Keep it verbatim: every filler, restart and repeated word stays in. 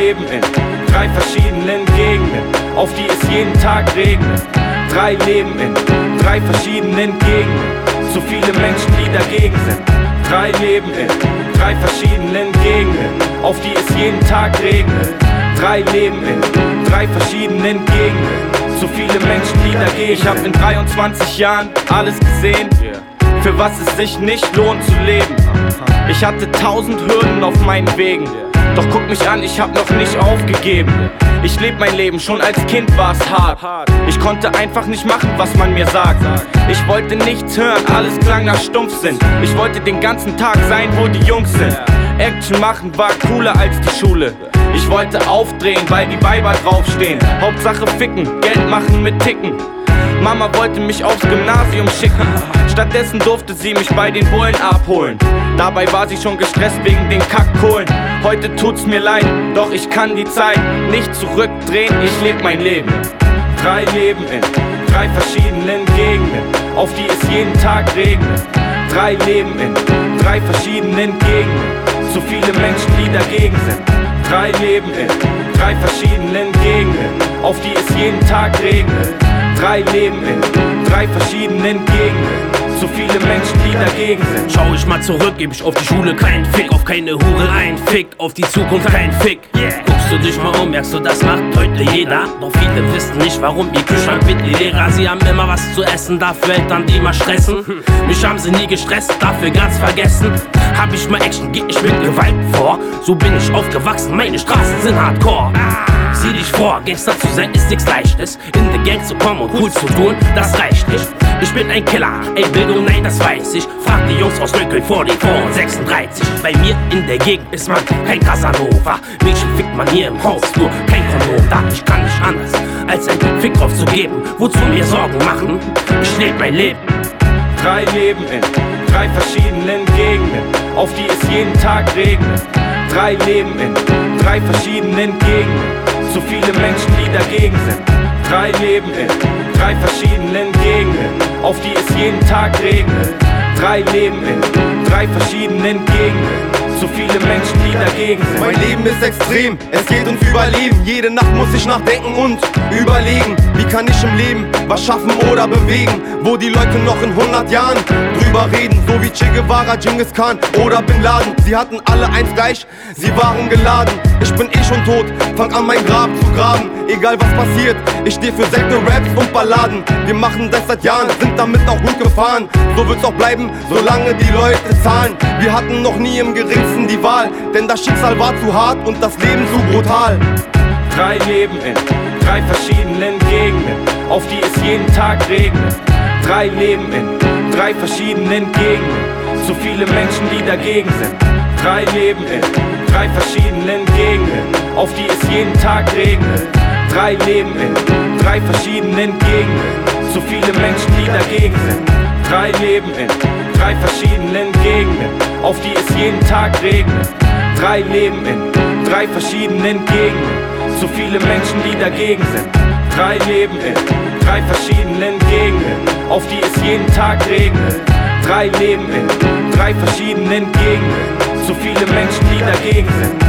leben in drei verschiedenen Gegenden, auf die es jeden Tag regnet. Drei leben in drei verschiedenen Gegenden, zu viele Menschen, die dagegen sind. Drei leben in drei verschiedenen Gegenden, auf die es jeden Tag regnet. Drei leben in drei verschiedenen Gegenden, zu viele Menschen, die dagegen sind. Ich hab in dreiundzwanzig Jahren alles gesehen, für was es sich nicht lohnt zu leben. Ich hatte tausend Hürden auf meinen Wegen, doch guck mich an, ich hab noch nicht aufgegeben. Ich leb mein Leben, schon als Kind war's hart. Ich konnte einfach nicht machen, was man mir sagt. Ich wollte nichts hören, alles klang nach Stumpfsinn. Ich wollte den ganzen Tag sein, wo die Jungs sind. Action machen war cooler als die Schule. Ich wollte aufdrehen, weil die Weiber draufstehen. Hauptsache ficken, Geld machen mit Ticken. Mama wollte mich aufs Gymnasium schicken, stattdessen durfte sie mich bei den Bullen abholen. Dabei war sie schon gestresst wegen den Kackkohlen. Heute tut's mir leid, doch ich kann die Zeit nicht zurückdrehen, ich leb mein Leben. Drei Leben in drei verschiedenen Gegenden, auf die es jeden Tag regnet. Drei Leben in drei verschiedenen Gegenden, zu viele Menschen, die dagegen sind. Drei Leben in drei verschiedenen Gegenden, auf die es jeden Tag regnet. Drei leben in drei verschiedenen Gegenden, zu viele Menschen, die dagegen sind. Schau ich mal zurück, geb ich auf die Schule kein Fick, auf keine Hure ein Fick, auf die Zukunft kein Fick. Yeah. Guckst du dich mal um, merkst du, das macht heute jeder. Doch viele wissen nicht, warum ihr Kühlschrank wird leerer. Sie haben immer was zu essen, dafür Eltern, die mal stressen. Mich haben sie nie gestresst, dafür ganz vergessen. Hab ich mal Action, geh ich mit Gewalt vor. So bin ich aufgewachsen, meine Straßen sind Hardcore. Sieh dich vor, Gangster zu sein ist nichts Leichtes. In der Gang zu kommen und cool zu tun, das reicht nicht. Ich bin ein Killer, ey Bildung, nein, das weiß ich. Frag die Jungs aus Röckeln vor den Toren sechsunddreißig. Bei mir in der Gegend ist man kein Casanova. Mädchen fickt man hier im Haus, nur kein Kondom da. Ich kann nicht anders, als einen Fick drauf zu geben. Wozu mir Sorgen machen? Ich leb mein Leben. Drei leben in drei verschiedenen Gegenden, auf die es jeden Tag regnet. Drei leben in drei verschiedenen Gegenden, zu viele Menschen, die dagegen sind. Drei leben in drei verschiedenen Gegenden, auf die es jeden Tag regnet. Drei leben in drei verschiedenen Gegenden, zu viele Menschen, die dagegen sind. Mein Leben ist extrem, es geht ums Überleben. Jede Nacht muss ich nachdenken und überlegen, wie kann ich im Leben was schaffen oder bewegen, wo die Leute noch in hundert Jahren drüber reden. So wie Che Guevara, Genghis Khan oder Bin Laden. Sie hatten alle eins gleich, sie waren geladen. Ich bin eh schon tot, fang an mein Grab zu graben. Egal was passiert, ich steh für Sekte, Raps und Balladen. Wir machen das seit Jahren, sind damit auch gut gefahren. So wird's auch bleiben, solange die Leute zahlen. Wir hatten noch nie im geringsten die Wahl, denn das Schicksal war zu hart und das Leben zu brutal. Drei leben in drei verschiedenen Gegenden, auf die es jeden Tag regnet. Drei leben in drei verschiedenen Gegenden, zu viele Menschen, die dagegen sind. Drei leben in drei verschiedenen Gegenden, auf die es jeden Tag regnet. Drei leben in drei verschiedenen Gegenden, zu viele Menschen, die dagegen sind. Drei leben in drei verschiedenen Gegenden, auf die es jeden Tag regnet. Drei leben in drei verschiedenen Gegenden, zu viele Menschen, die dagegen sind. Drei leben in drei verschiedenen Gegenden, auf die es jeden Tag regnet. Drei leben in drei verschiedenen Gegenden, zu viele Menschen, die dagegen sind.